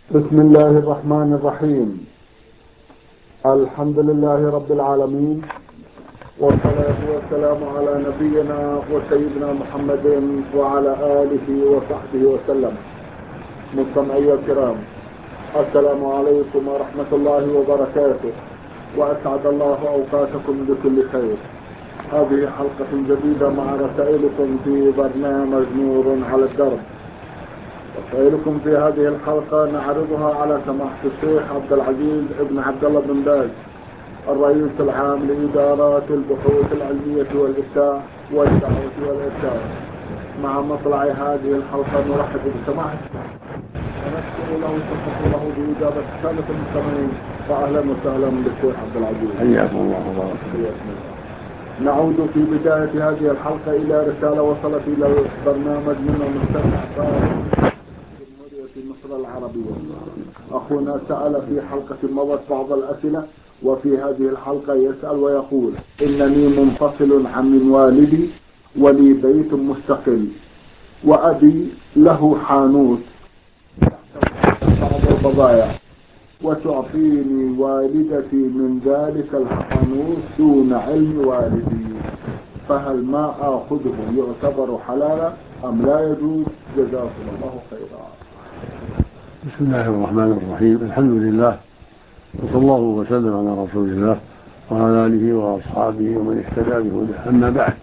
بسم الله الرحمن الرحيم. الحمد لله رب العالمين، والصلاة والسلام على نبينا وسيدنا محمد وعلى آله وصحبه وسلم. مستمعي الكرام، السلام عليكم ورحمة الله وبركاته، وأسعد الله أوقاتكم بكل خير. هذه حلقة جديدة مع رسائلكم في برنامج نور على الدرب. رسائلكم في هذه الحلقة نعرضها على سماحة الشيخ عبد العزيز ابن عبد الله بن باز، الرئيس العام لإدارات البحوث العلمية والإفتاء والدعوة والإرشاد. مع مطلع هذه الحلقة نرحب بسماحته ونشكر له وشكر له بإجابة رسالة المستمعين. فأهلا وسهلا بالشيخ عبد العزيز. حياكم الله وبارك فيكم. نعود في بداية هذه الحلقة إلى رسالة وصلت إلى البرنامج من المستمع جمهورية مصر العربية. أخونا سأل في حلقة مضت بعض الأسئلة، وفي هذه الحلقة يسأل ويقول: إنني منفصل عن والدي ولي بيت مستقل، وأبي له حانوت بعض البضائع، وتعطيني والدتي من ذلك الحانوت دون علم والدي، فهل ما آخذه يعتبر حلالا أم لا يجوز؟ جزاكم الله خيرا. بسم الله الرحمن الرحيم. الحمد لله، وصلى الله وسلم على رسول الله وعلى آله وأصحابه ومن اهتدى بهداه. أما بعد،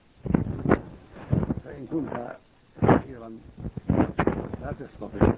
فإن كنت فقيرا لا تستطيع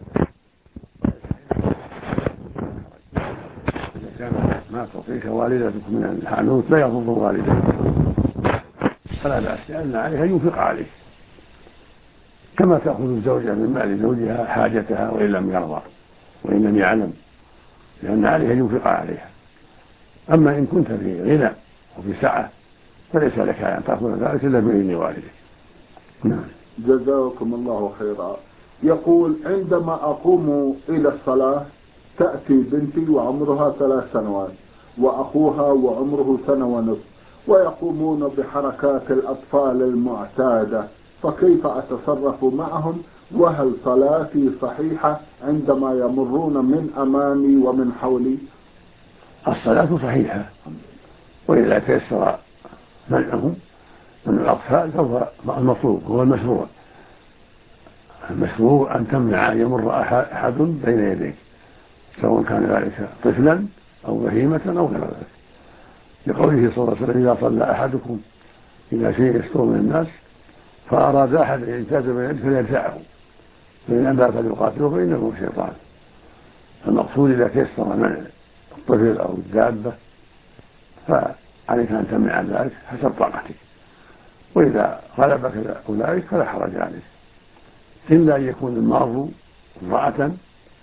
إذا كان ما تعطيك والدتك من الحانوت لا يضر والدتك، فلا بأس، لأن عليها ينفق عليك كما تأخذ الزوجة من مال زوجها حاجتها وإن لم يرضى وإن لم يعلم، لأن عليها ينفق عليها. أما إن كنت في غنى وفي سعة فليس لك أن تأخذ ذلك إلا بإذن والدك. نعم. جزاكم الله خيرا. يقول: عندما أقوم إلى الصلاة تأتي بنتي وعمرها 3 سنوات وأخوها وعمره 1 ونصف، ويقومون بحركات الأطفال المعتادة، فكيف أتصرف معهم؟ وهل صلاتي صحيحة عندما يمرون من أمامي ومن حولي؟ الصلاة صحيحة، وإذا تيسر منعهم من الأطفال فهو المطلوب، هو المشروع. المشروع أن تمنع أن يمر أحد بين يديك، سواء كان ذلك طفلا أو بهيمة أو غير ذلك، لقوله صلى الله عليه وسلم: إذا صلى أحدكم إلى شيء يستر من الناس فأراد أحد أن يجتاز بين يديه فليدفعه، فإن أبى فليقاتله فإنه شيطان. المقصود إذا تيسر منع الطفل أو الدابة فعليك أن تمنع ذلك حسب طاقتك، وإذا غلبك أولئك فلا حرج عليك، إلا أن يكون المار امرأة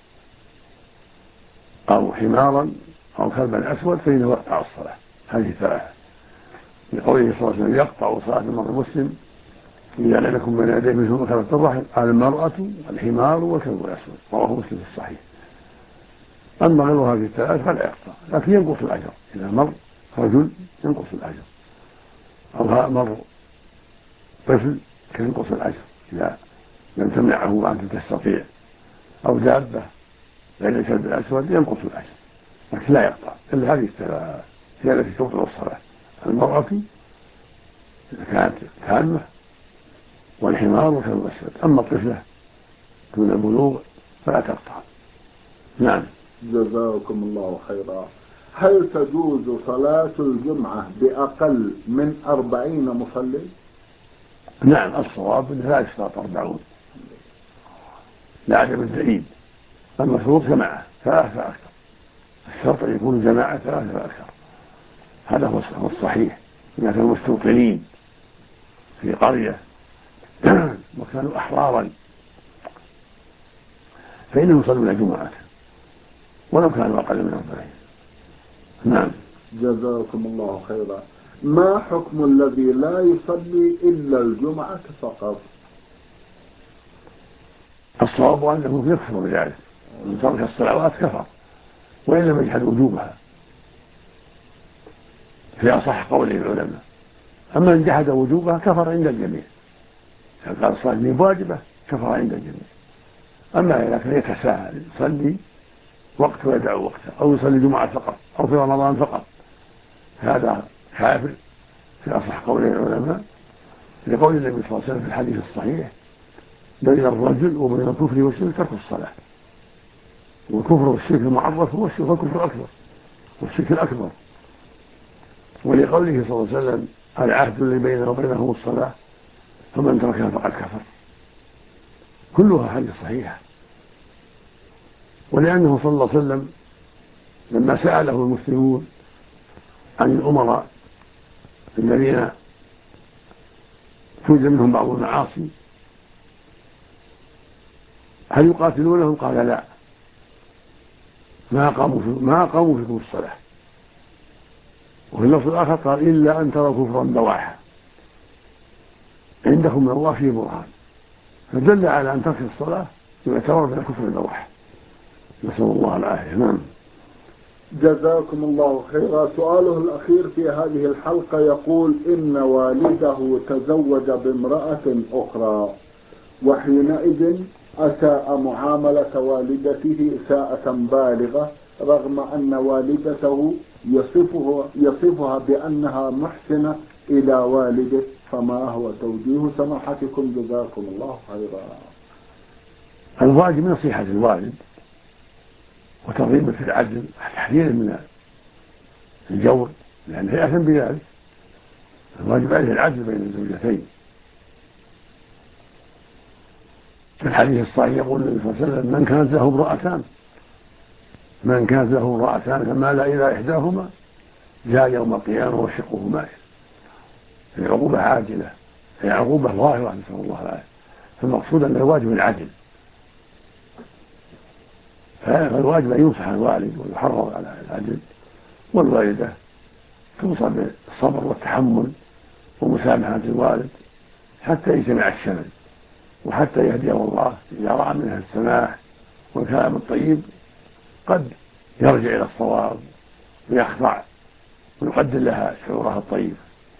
أو حمارا أو كلبا أسود فإنه يقطع الصلاة. هذه 3، لقوله صلى الله عليه وسلم: يقطع صلاة المرء المسلم إذا لم يكن بين يديه مثل مكانة الرحم المرأة الحمار والكلب الأسود. رواه مسلم في الصحيح. أما غير هذه ال3 فلا يقطع، لكن ينقص الأجر. إذا مر رجل ينقص الأجر، أو مر طفل ينقص الأجر إذا لم تمنعه وأنت تستطيع، أو دابة غير الكلب الأسود ينقص الأجر، لكن لا يقطع. إلا هذه ال3 هي التي تبطل الصلاة: المرأة إذا كانت تامة، والحمار والكلب الأسود. أما الطفلة دون البلوغ فلا تقطع. نعم. جزاكم الله خيرا. هل تجوز صلاة الجمعة بأقل من 40 مصلي؟ نعم، الصواب أنه لا يشترط 40 لعدم الدليل. المشروط جماعة 3 فأكثر، الشرط أن يكون جماعة 3 فأكثر. هذا هو الصحيح. إذا كانوا مستوطنين في قرية وكانوا أحرارا فإنهم يصلون جمعة ولو كانوا أقل من 40. نعم. جزاكم الله خيرا. ما حكم الذي لا يصلي إلا الجمعة فقط؟ الصواب أنه يكفر بذلك، من ترك الصلوات كفر وإن لم يجحد وجوبها في أصح قول العلماء. أما إن جحد وجوبها كفر عند الجميع. إذا قال الصلاة واجبة كفر عند الجميع. أما إذا كان يتساهل يصلي وقت ويدع وقته، أو يصلي جمعة فقط أو في رمضان فقط، هذا كافر في أصح قولي العلماء، لقول النبي صلى الله عليه وسلم في الحديث الصحيح: بين الرجل وبين الكفر والشرك ترك الصلاة. والكفر والشرك المعرف هو الكفر الأكبر والشرك الأكبر، ولقوله صلى الله عليه وسلم: العهد الذي بيننا وبينهم الصلاة فمن تركها فقد كفر. كلها حديث صحيحة. ولأنه صلى الله عليه وسلم لما سأله المسلمون عن الأمراء الذين توجد منهم بعض المعاصي هل يقاتلونهم؟ قال: لا، ما أقاموا فيكم الصلاة. وفي اللفظ الآخر قال: إلا أن تروا كفرا بواحا عندكم من الله فيه برهان. فدل على أن ترك الصلاة يعتبر من الكفر البواح، نسأل الله العافية. نعم. جزاكم الله خيرا. سؤاله الأخير في هذه الحلقة يقول: إن والده تزوج بامرأة أخرى، وحينئذ أساء معاملة والدته إساءة بالغة، رغم أن والدته يصفها بأنها محسنة إلى والده، فما هو توجيه سماحتكم جزاكم الله خيرا؟ الواجب نصيحة الوالد وترغيبه في العدل، تحذيره من الجور، لأنه يأثم بذلك. الواجب عليه العدل بين الزوجتين. في الحديث الصحيح يقول النبي صلى الله عليه وسلم: من كانت له امرأتان فمال إلى إحداهما جاء يوم القيامة وشقه مائل. العقوبة عاجلة، هي عقوبة ظاهرة، نسأل الله العافية. فالمقصود أن الواجب العدل، فالواجب أن ينصح الوالد ويحرض على العدل، والوالدة توصى بالصبر والتحمل ومسامحة الوالد حتى يجتمع الشمل، وحتى يهديه الله. إذا رأى منها السماح والكلام الطيب قد يرجع إلى الصواب ويخضع ويقدر لها شعورها الطيب.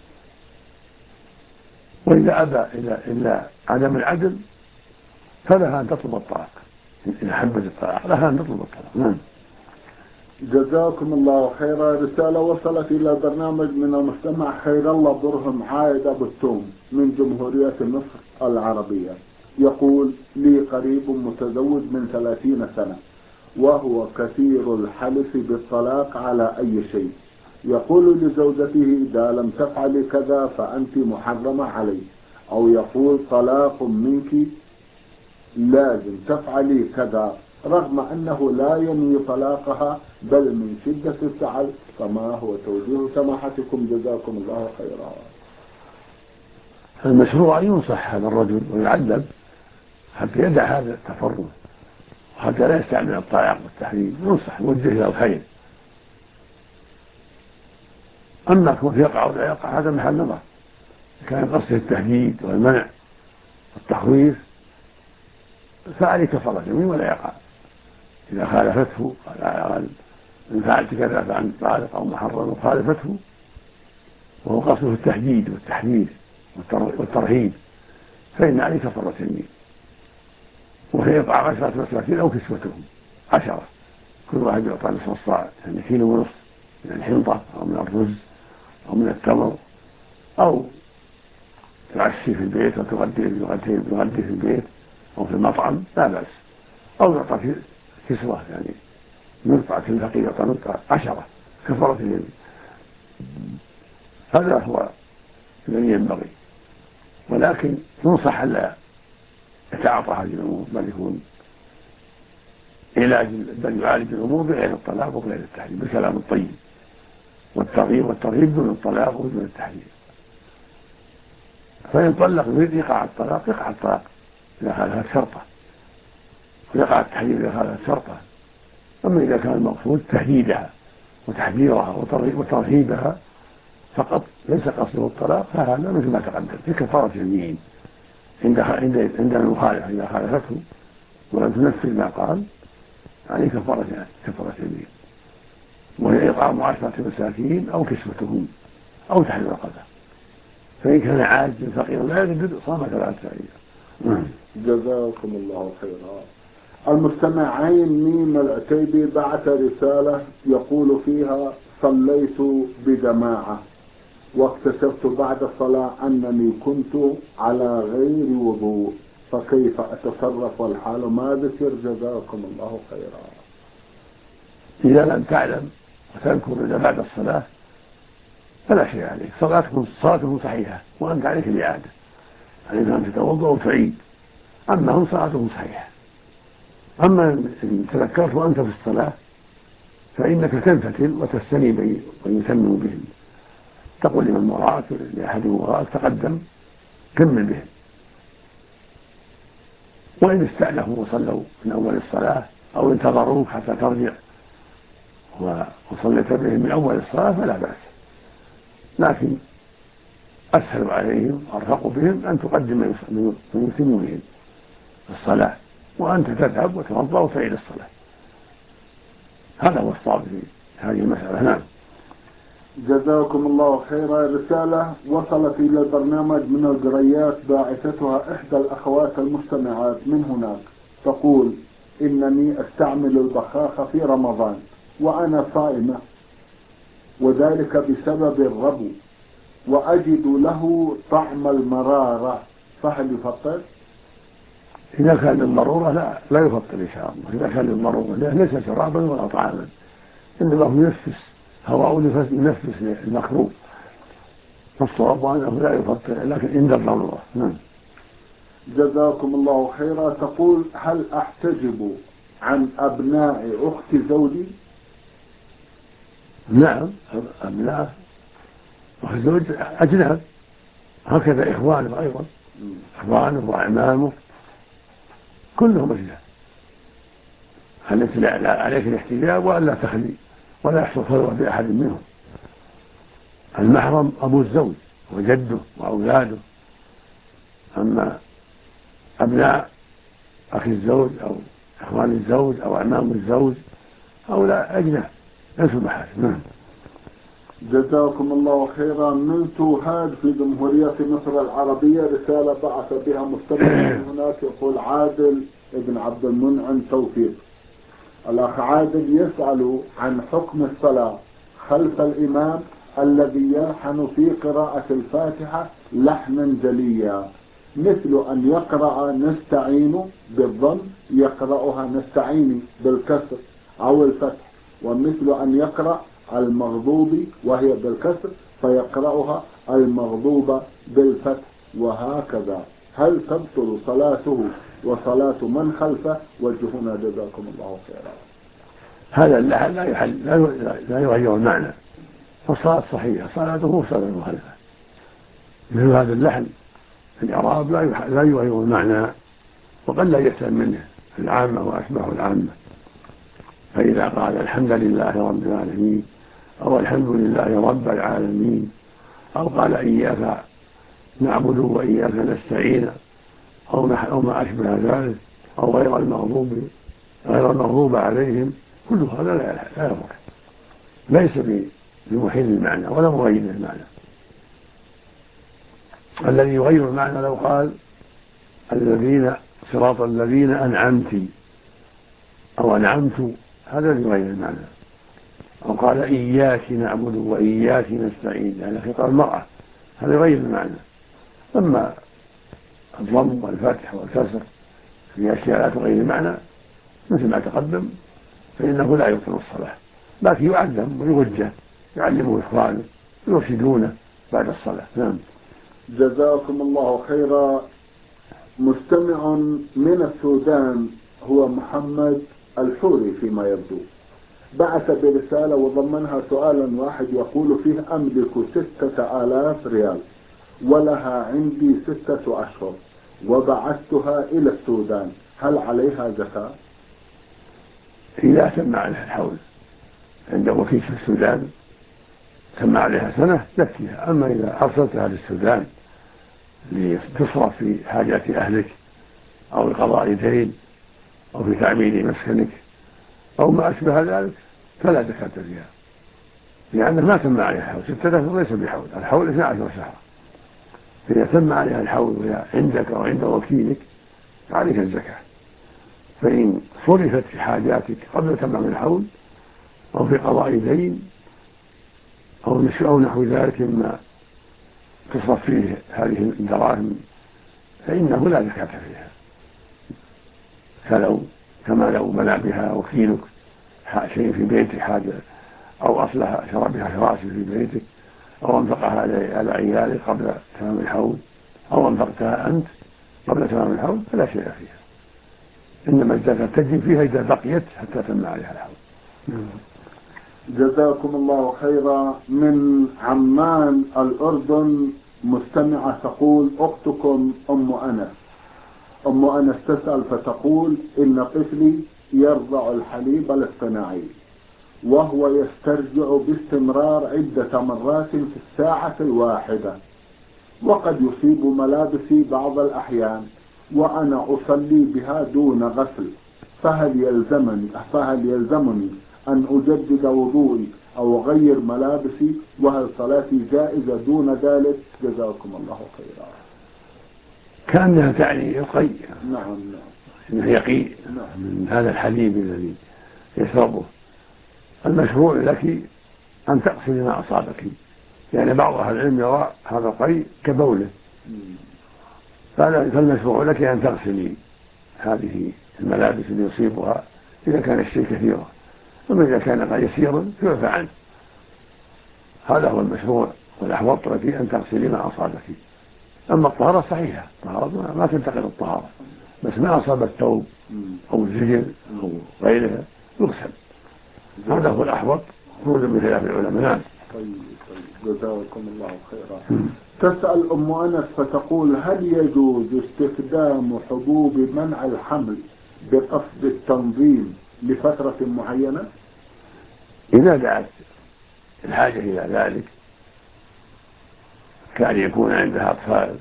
وإذا أبى إلا عدم العدل فلها أن تطلب الطلاق. إن حبت الطلاق لها أن تطلب الطلاق. نعم. جزاكم الله خيرا. رسالة وصلت إلى برنامج من المستمع خير الله برهم عايد أبو التوم من جمهورية مصر العربية، يقول: لي قريب متزوج من 30 سنة، وهو كثير الحلف بالطلاق على أي شيء. يقول لزوجته: إذا لم تفعلي كذا فأنت محرمة علي، أو يقول: طلاق منك لازم تفعلي كذا، رغم أنه لا ينوي طلاقها بل من شدة الزعل. فما هو توجيه سماحتكم جزاكم الله خيرا؟ المشروع أن ينصح هذا الرجل ويعلم حتى يدع هذا التفرد، وحتى لا يستعمل الطلاق والتحريم. ينصح يوجه إلى الخير. أما كون يقع ولا يقع هذا محل نظر. كان قصده التهديد والمنع والتخويف فعليه كفارة يمين ولا يقع. إذا خالفته قال: إن فعلت كذا فأنت طالق أو محرم، وخالفته وهو قصده التهديد والتحذير والترهيب فإن عليه كفارة يمين، وهي إطعام 10 مساكين أو كسوتهم 10، كل واحد يعطى نصف الصاع، يعني 1.5 كيلو من الحنطة أو من الرز أو من التمر، أو تعشي في البيت وتغدي في البيت أو في المطعم لا بأس، أو يعطى كسوة، يعني نقطة الفقير يعطى نقطة 10 كفارة اليمين. هذا هو الذي ينبغي. ولكن ينصح ألا يتعاطى هذه الأمور، بل يعالج الأمور بغير الطلاق وبغير التحريم بالكلام الطيب والترغيب دون الطلاق ودون التحريم. فإن طلق يريد يقع الطلاق يقع الطلاق إذا خالفت شرطه، ويقع التحريم إذا خالفت شرطه. أما إذا كان المقصود تهديدها وتحذيرها وترهيبها فقط ليس قصده الطلاق، فهذا مثل ما تقدم في كفارة يمين عند المخالفة. إذا خالفته ولم تنفذ ما قال عليه كفارة يمين، وهي إطعام 10 مساكين أو كسوتهم أو تحرير رقبة. فإن كان عاجزا فقيرا لا يجد صام 3 أيام. جزاكم الله خيرا. المستمع عين ميم العتيبي بعث رسالة يقول فيها: صليت بجماعة واكتشفت بعد الصلاة أنني كنت على غير وضوء، فكيف أتصرف والحال ما ذكر؟ جزاكم الله خيرا. إذا لم تعلم وتذكر إلا بعد الصلاة فلا شيء عليك، صلاتكم صحيحة وأنت عليك الإعادة، عليك أن تتوضأ وتعيد، أما هم صلاتهم صحيحة. أما إن تذكرت وأنت في الصلاة فإنك تنفتل وتستني ويتم بهم، تقول لمن وراءك لأحد وراءك تقدم كمل بهم، وإن استأنفوا وصلوا من أول الصلاة أو انتظروك حتى ترجع وصليت بهم من أول الصلاة فلا بأس، لكن أسهل عليهم وأرفق بهم أن تقدم من يتم بهم الصلاة وأنت تذهب وتوضأ وتعيد الصلاة. هذا هو الصواب في هذه المسألة. نعم. جزاكم الله خيرا. رسالة وصلت إلى البرنامج من القريات باعثتها إحدى الأخوات المستمعات من هناك، تقول: إنني أستعمل البخاخة في رمضان وأنا صائمة، وذلك بسبب الربو، وأجد له طعم المرارة، فهل يفطر؟ إذا كان للضرورة لا يفطر إن شاء الله. إذا كان للضرورة ليس شرابا ولا طعاما، إنما هو ينفس هواء ينفس المخروب، فالصواب أنه لا يفطر لكن عند الضرورة. نعم. جزاكم الله خيرا. تقول: هل أحتجب عن أبناء أخت زوجي؟ نعم، أبناء أخت الزوج أجناب، هكذا إخوانه أيضا، إخوانه وأعمامه كلهم أجناب، عليك الاحتجاب وألا تخلي ولا يحصل خلوة بأحد منهم. المحرم أبو الزوج وجده وأولاده، أما أبناء أخي الزوج أو إخوان الزوج أو أعمام الزوج هؤلاء أجناب ليسوا محارم. جزاكم الله خيرا. من سوهاج في جمهورية مصر العربية رسالة بعث بها مستمع من هناك، يقول: عادل ابن عبد المنعم توفيق. الأخ عادل يسأل عن حكم الصلاة خلف الإمام الذي يلحن في قراءة الفاتحة لحنا جليا، مثل أن يقرأ نستعين بالضم يقرأها نستعين بالكسر أو الفتح، ومثل أن يقرأ المغضوب وهي بالكسر فيقرأها المغضوب بالفتح، وهكذا. هل تبطل صلاته وصلاة من خلفه؟ وجهنا جزاكم الله خيرا. هذا اللحن لا يغير المعنى، فالصلاة صحيحة، صلاته صلاة مخالفة. مثل هذا اللحن في الإعراب لا يغير المعنى، وقد لا يفهم منه العامة وأشبه العامة. فإذا قال الحمد لله رب العالمين أو الحمد لله رب العالمين أو قال إياك نعبد وإياك نستعين أو ما أشبه ذلك أو غير المغضوب عليهم، كل هذا لا يضر، ليس بمحيل المعنى ولا مغير المعنى. الذي يغير المعنى لو قال صراط الذين أنعمت أو أنعمت، هذا يغير المعنى. أو قال إياك نعبد وإياك نستعين، يعني خطاب المرأة، هذا يغير المعنى. أما الضم والفتح والكسر في أشياء لا تغير المعنى مثل ما تقدم فإنه لا يبطل الصلاة، لكن يعلم ويوجه، يعلمه إخوانه ويرشدونه بعد الصلاة. نعم. جزاكم الله خيرا. مستمع من السودان هو محمد الحوري فيما يبدو، بعث برسالة وضمنها سؤالا واحد يقول فيه: أملك 6000 ريال ولها عندي 6 أشهر وبعثتها إلى السودان، هل عليها زكاة؟ إذا تم عليها الحول عند وكيل في السودان تم عليها سنة يكفيها. أما إذا أرسلتها للسودان لتصرف في حاجات أهلك أو لقضاء دين أو في تعمير مسكنك أو ما أشبه ذلك فلا زكاة فيها، لأنه ما تم عليها الحول. 6 أشهر ليس بحول، الحول 12 شهرا. فإذا تم عليها الحول وهي عندك أو عند وكيلك فعليك الزكاة. فإن صرفت في حاجاتك قبل تمام الحول أو في قضاء دين أو نحو ذلك مما تصرف فيه هذه الدراهم فإنه لا زكاة فيها، كما لو بنى بها وكيلك شيء في بيتك حاجة، أو أصلح شرى بها فراشة في بيتك، أو أنفقها على عيالك قبل تمام الحول، أو أنفقتها أنت قبل تمام الحول، فلا شيء فيها، إنما الزكاة تجب فيها إذا بقيت حتى تم عليها الحول. جزاكم الله خيرا. من عمان الأردن مستمعة تقول: أختكم أم أنس تسأل فتقول: إن طفلي يرضع الحليب الاصطناعي وهو يسترجع باستمرار عدة مرات في الساعة الواحدة، وقد يصيب ملابسي بعض الأحيان وأنا أصلي بها دون غسل، فهل يلزمني أن أجدد وضوئي أو أغير ملابسي؟ وهل صلاتي جائزة دون ذلك؟ جزاكم الله خيرا. كأنها تعني القي. نعم. إنه يقي من هذا الحليب الذي يشربه. المشروع لك أن تغسلي ما أصابك، يعني بعض أهل العلم يرى هذا القي كبوله، فالمشروع لك أن تغسلي هذه الملابس اللي يصيبها إذا كان الشيء كثيرا، أما إذا كان يسيرا فيعفى عنه. هذا هو المشروع، والأحوط لك أن تغسلي ما أصابك. أما الطهارة صحيحة، الطهارة ما تنتقل الطهارة، بس ما أصاب الثوب أو الزجل أو غيرها يغسل، هذا هو الأحوط خروجا بخلاف العلماء. نعم. طيب جزاكم الله خيرا. تسأل أم أنس فتقول: هل يجوز استخدام حبوب منع الحمل بقصد التنظيم لفترة معينة؟ إذا دعت الحاجة إلى ذلك، كأن يكون عندها أطفال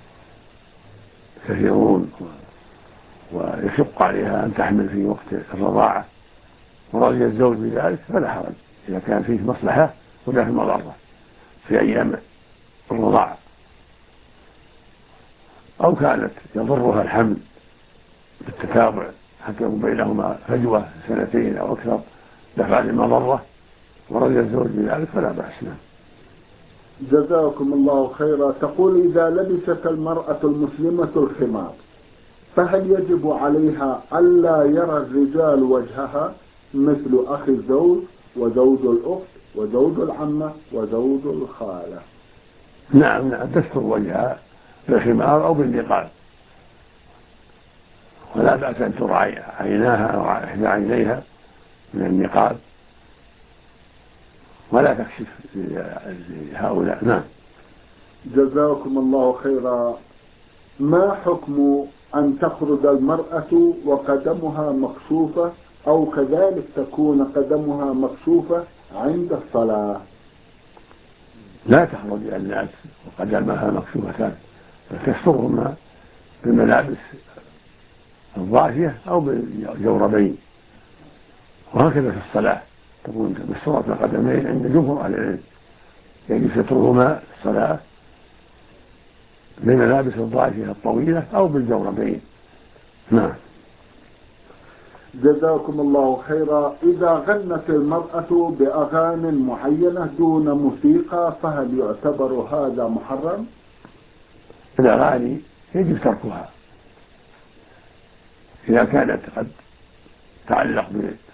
كثيرون ويشق عليها أن تحمل في وقت الرضاعة ورضي الزوج بذلك فلا حرج، إذا كان فيه مصلحة ولا في مضرة في أيام الرضاعة، أو كانت يضرها الحمل بالتتابع حتى يكون بينهما فجوة 2 أو أكثر دفع للمضرة ورضي الزوج بذلك فلا بأس. جزاكم الله خيرا. تقول: إذا لبست المرأة المسلمة الخمار فهل يجب عليها ألا يرى الرجال وجهها مثل أخي الزوج وزوج الأخت وزوج العمة وزوج الخالة؟ نعم تستر وجهها بالخمار أو بالنقاب، ولا بأس أن ترى عيناها أو إحدى عينيها من النقاب ولا تكشف لهؤلاء. نعم. جزاكم الله خيرا. ما حكم أن تخرج المرأة وقدمها مكشوفة أو كذلك تكون قدمها مكشوفة عند الصلاة؟ لا تخرج إلى الناس وقدمها مكشوفتان، تسترهما بالملابس الضافية أو بالجوربين، وهكذا في الصلاة تكون مستورة القدمين عند جمهور أهل العلم، يعني سترهما في الصلاة بالملابس الضافية الطويلة أو بالجوربين. نعم. جزاكم الله خيرا. إذا غنت المرأة بأغاني معينة دون موسيقى فهل يعتبر هذا محرم؟ الأغاني يجب تركها إذا كانت قد تعلق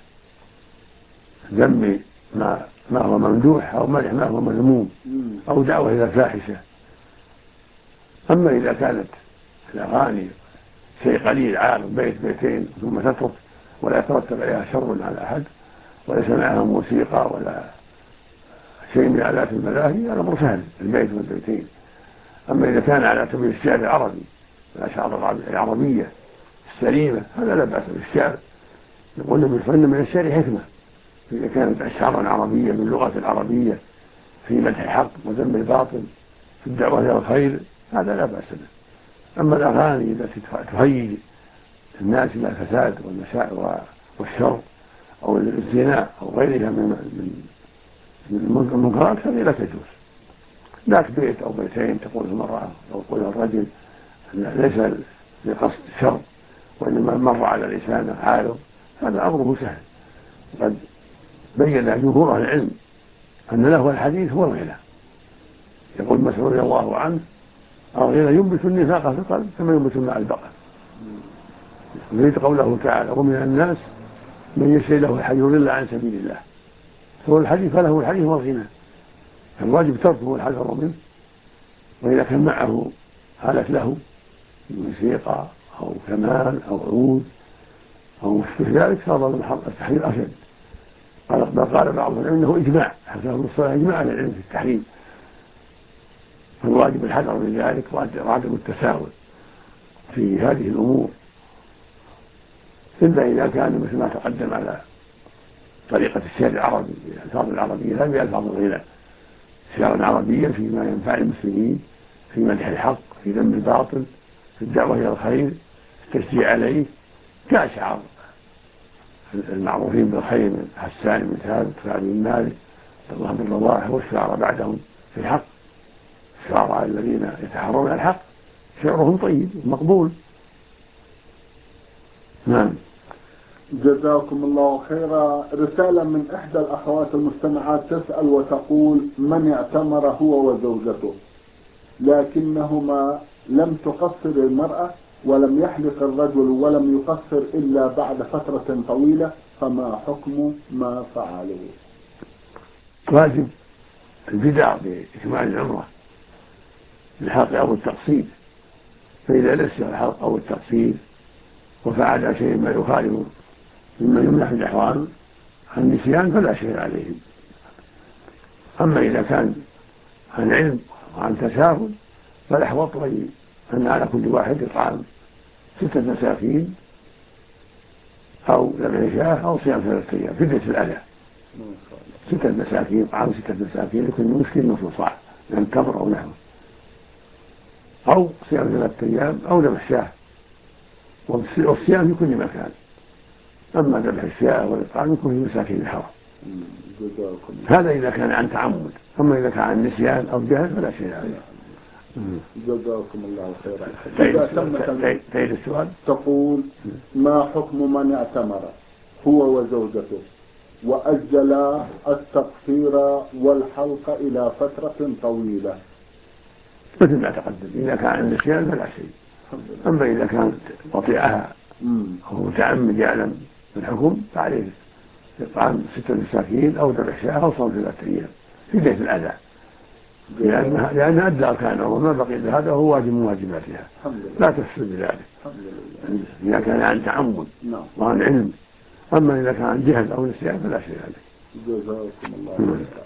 بذم ما هو ممدوح أو مدح ما هو مذموم أو دعوة إلى فاحشة. أما إذا كانت الأغاني شيء قليل عارض بيت بيتين ثم تترك ولا يترتب عليها شر على أحد وليس معها موسيقى ولا شيء من آلات الملاهي، هذا أمر سهل، البيت والبيتين. أما إذا كان على سبيل الشعر العربي الأشعار العربية السليمة هذا لا بأس بالشعر، يقول فإن من الشعر حكمة، إذا كانت أشعارا عربية باللغة العربية في مدح الحق وذم الباطل في الدعوة إلى الخير هذا لا بأس به. أما الأغاني التي تهيج الناس إلى الفساد والشر أو الزنا أو غيرها من المنكرات هذه لا تجوز، ذاك بيت أو بيتين تقول المرأة أو تقول الرجل ليس لقصد الشر وإنما مر على لسانه عارض هذا أمره سهل. قد بين جمهور أهل العلم أن له الحديث هو الغنى. يقول مسعود رضي الله عنه الغنى ينبت النفاق في القلب كما ينبت الماء البقر. يريد قوله تعالى ومن الناس من يشتري له الحديث يضل عن سبيل الله فهو الحديث فله الحديث والغنى فالواجب تركه والحذر منه. وإذا كان معه حالت له موسيقى أو كمان أو عود أو مشبه ذلك صار التحريم أشد. قال بعضهم العلم انه اجماع حتى الصلاه اجماع على العلم في التحريم فالواجب الحذر من ذلك وعدم التساهل في هذه الامور الا اذا كان مثل ما تقدم على طريقه الشعر العربي بالالفاظ العربيه لا بالالفاظ الغنى شعرا عربيا فيما ينفع المسلمين في مدح الحق في ذم الباطل في الدعوه الى الخير في التشجيع عليه كاشعار المعروفين بالخير من حسان بن ثابت وسعد بن مالك الله بن رواحه والشعراء بعدهم في الحق. الشعراء الذين يتحرون الحق شعرهم طيب مقبول. نعم. جزاكم الله خيرا. رسالة من إحدى الأخوات المستمعات تسأل وتقول من اعتمر هو وزوجته لكنهما لم تقصر المرأة ولم يحلق الرجل ولم يقصر إلا بعد فترة طويلة فما حكم ما فعله؟ واجب البدع بإكمال العمرة الحلق أو التقصير فإذا نسي الحلق أو التقصير وفعل شيء ما يخالف مما يمنح الإحرام عن نسيان فلا شيء عليهم. أما إذا كان عن علم وعن تساهل فالأحوط أن على كل واحد يطعم 6 مساكين أو ذبح شاة أو صيام 3 أيام فدية الأذى. 6 مساكين طعام 6 مساكين لكل مسكين نصف صاع من تمر أو نحو أو صيام 3 أيام أو ذبح شاة والصيام في كل مكان. أما ذبح الشاة والإطعام يكون في مساكين الحرم. هذا إذا كان عن تعمد. أما إذا كان عن نسيان أو جهل فلا شيء عليه. جزاكم الله خيرا. تعيد السؤال. تقول ما حكم من اعتمر هو وزوجته وأجل التقصير والحلق إلى فترة طويلة؟ مثل ما تقدم إذا كان عن نسيان فلا شيء. أما إذا كانت وطيئها أو متعمد يعلم الحكم فعليه يطعم 6 مساكين أو ذبح شاة أو صوم 3 أيام فدية الأذى لأن أدى أركان وما بقي إلا هذا هو واجب من واجباتها لا تفسد بذلك إذا كان عن تعمد وعن علم. أما إذا كان عن جهل أو نسيان فلا شيء عليه. جزاكم الله خيرا.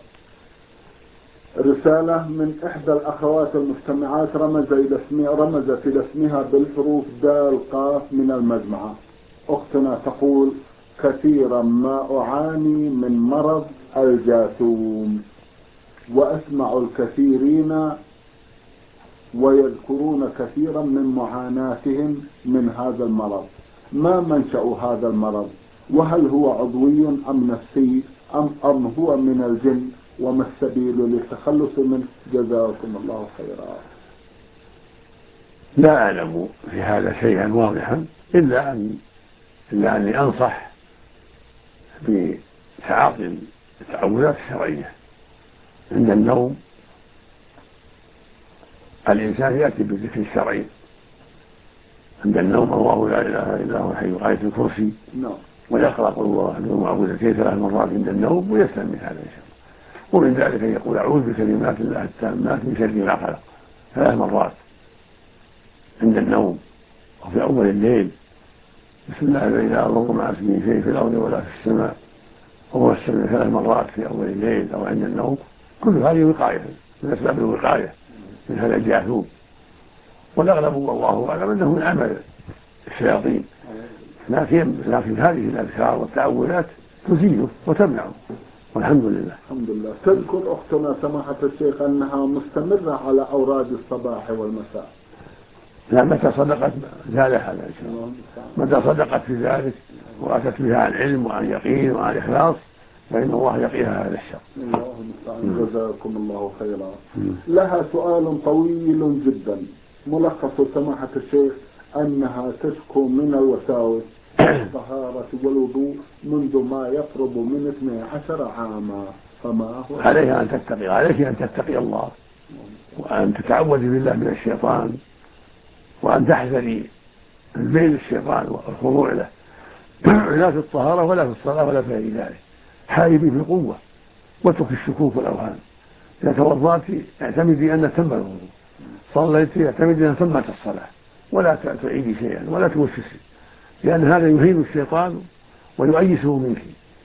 رسالة من إحدى الأخوات المستمعات رمزت إلى اسمها بالحروف دال قاف من المجمعة. أختنا تقول كثيرا ما أعاني من مرض الجاثوم وأسمع الكثيرين ويذكرون كثيرا من معاناتهم من هذا المرض. ما منشأ هذا المرض وهل هو عضوي أم نفسي أم هو من الجن وما السبيل للتخلص منه؟ جزاكم الله خيرا. لا أعلم في هذا شيئا واضحا إلا أني أنصح بتعاطي التعوذات الشرعية. عند النوم الإنسان يأتي بالذكر الشرعي عند النوم الله لا إله إلا هو الحي آية الكرسي ويقرأ قل الله أحد ومعوذتين 3 مرات عند النوم ويسلم من هذا إن شاء الله. ومن ذلك يقول أعوذ بكلمات الله التامات من شر ما خلق 3 مرات عند النوم. وفي أول الليل بسم الله الذي لا يضر مع اسمه شيء في الأرض ولا في السماء وهو السميع 3 مرات في أول الليل أو عند النوم. كل هذه وقاية من أسباب الوقاية من هذا الجاثوم. والأغلب والله أعلم أنه من عمل الشياطين لكن هذه الأذكار والتعوذات تزيله وتمنعه والحمد لله. الحمد لله. تذكر أختنا سماحة الشيخ أنها مستمرة على أوراد الصباح والمساء. لا متى صدقت زالها إن شاء الله. متى صدقت في ذلك وأتت بها عن علم وعن يقين وعن إخلاص فإن الله يقيها هذا الشر. الله المستعان. جزاكم الله خيرا. لها سؤال طويل جدا ملخص سماحة الشيخ أنها تشكو من الوساوس الطهارة والوضوء منذ ما يقرب من 12 عاما، فما هو؟ عليك أن تتقي الله، وأن تتعوذي بالله من الشيطان، وأن تحذري من الشيطان والخضوع له، لا في الطهارة ولا في الصلاة ولا في غير ذلك. حاربي بالقوة واترك الشكوك والأوهام. إذا توضأت اعتمدي أن تم الوضوء، صليت اعتمدي أن تمت الصلاة، ولا تعيدي شيئا ولا توسوسي، لأن هذا يهين الشيطان ويؤيسه منك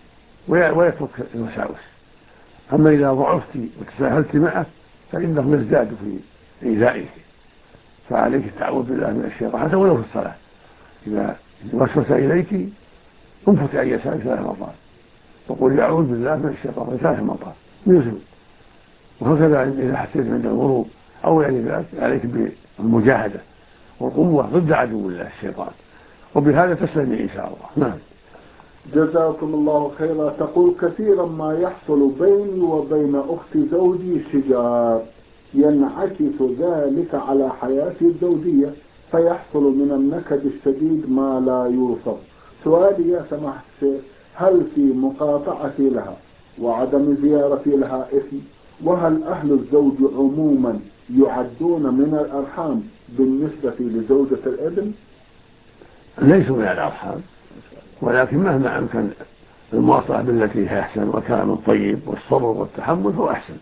ويترك الوساوس. أما إذا ضعفت وتساهلت معه فإنه يزداد في إيذائك، فعليك التعوذ بالله من الشيطان حتى ولو في الصلاة. إذا وسوس إليك انفت أن يسأل 3 مرات وقل أعوذ بالله من الشيطان 3 مرات يزول. وهكذا إذا حسيت عند الغروب أو يعني ذلك عليك بالمجاهدة والقوة ضد عدو الله الشيطان، وبهذا تسلمي إن شاء الله. نعم. جزاكم الله خيرا. تقول كثيرا ما يحصل بيني وبين أخت زوجي شجار، ينعكس ذلك على حياتي الزوجية، فيحصل من النكد الشديد ما لا يوصف. سؤالي يا سماحة الشيخ، هل في مقاطعتي لها وعدم زيارتي لها إثم؟ وهل أهل الزوج عموما يعدون من الأرحام بالنسبة لزوجة الابن؟ ليسوا من الأرحام، ولكن مهما أمكن المواصلة بالتي هي أحسن والكلام الطيب والصبر والتحمل هو أحسن.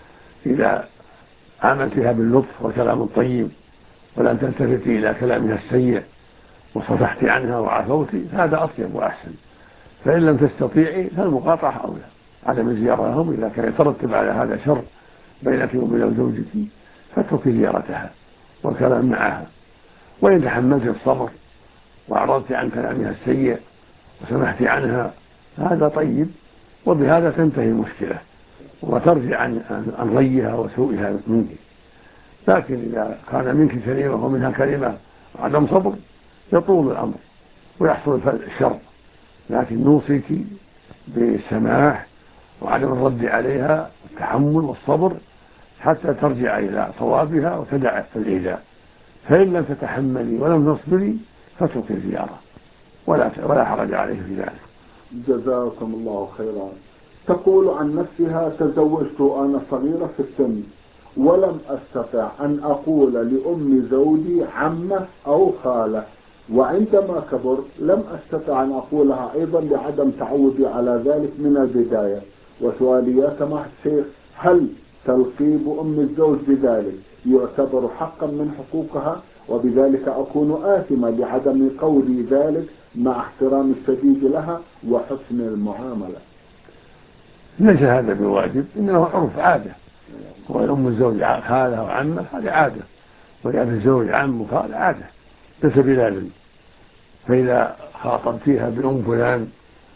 إذا عاملتها باللطف والكلام الطيب ولم تلتفتي إلى كلامها السيء وصفحت عنها وعفوت هذا أطيب وأحسن. فإن لم تستطيعي فالمقاطعة أولى، عدم الزيارة لهم إذا كان يترتب على هذا شر بينك وبين زوجك فاتركي زيارتها والكلام معها. وإن تحملت الصبر وأعرضت عن كلامها السيء وسمحت عنها هذا طيب، وبهذا تنتهي المشكلة وترجع عن ريها وسوءها منك. لكن إذا كان منك كلمة ومنها كلمة وعدم صبر يطول الأمر ويحصل الشر. لكن نوصيك بالسماح وعدم الرد عليها والتحمل والصبر حتى ترجع إلى صوابها وتدع الإيذاء. فإن لم تتحملي ولم تصبري فاترك الزيارة ولا حرج عليه في ذلك. جزاكم الله خيرا. تقول عن نفسها: تزوجت وأنا صغيرة في السن ولم أستطع أن أقول لأم زوجي عمة أو خالة، وعندما كبرت لم أستطع أن أقولها أيضا لعدم تعودي على ذلك من البداية. وسؤالي يا سماحة الشيخ، هل تلقيب أم الزوج بذلك يعتبر حقا من حقوقها، وبذلك أكون آثما لعدم قولي ذلك مع احترام الشديد لها وحسن المعاملة؟ ليس هذا بواجب، إنه عرف عادة، وأم الزوج خالة وعمة هذه عادة، وأب الزوج عم وخالة عادة ليس بلازم. فإذا خاطبتيها بأم فلان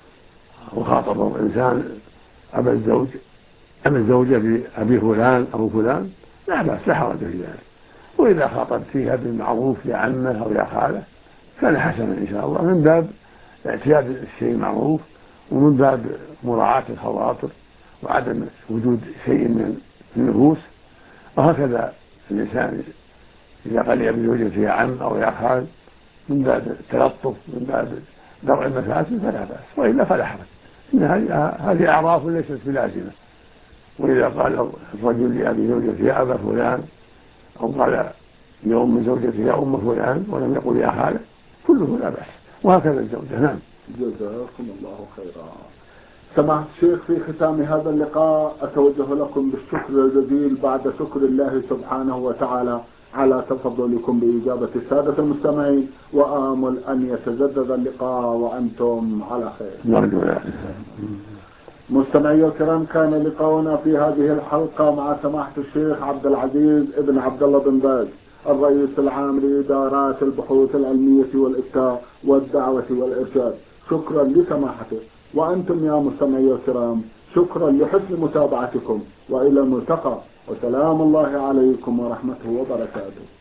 وخاطب الإنسان أبا الزوجة بأبي فلان أو فلان لا بأس، لا حرج في ذلك. وإذا خاطبتيها بالمعروف يا عمه أو يا خالة كان حسنا إن شاء الله، من باب اعتياد الشيء معروف ومن باب مراعاة الخواطر وعدم وجود شيء من النفوس. وهكذا الإنسان إذا قال يا بزوجته يا عم أو يا خال من باب التلطف من باب درء المفاسد فلا بأس، وإلا فلا حرج. إن هذه أعراف ليست بلازمة. وإذا قال الرجل لأبي زوجته يا أبا فلان أو قال لأم زوجته يا أم فلان ولم يقل يا خالة كله لا بأس، وهكذا الزوجة. نعم. جزاكم الله خيرا. سماحة الشيخ، في ختام هذا اللقاء أتوجه لكم بالشكر الجزيل بعد شكر الله سبحانه وتعالى على تفضلكم بإجابة السادة المستمعين، وآمل أن يتجدد اللقاء وأنتم على خير. مستمعي الكرام، كان لقاؤنا في هذه الحلقة مع سماحة الشيخ عبد العزيز ابن عبد الله بن باز، الرئيس العام لإدارات البحوث العلمية والإفتاء والدعوة والإرشاد. شكرا لسماحته، وأنتم يا مستمعي الكرام شكرا لحسن متابعتكم، وإلى الملتقى، وسلام الله عليكم ورحمته وبركاته.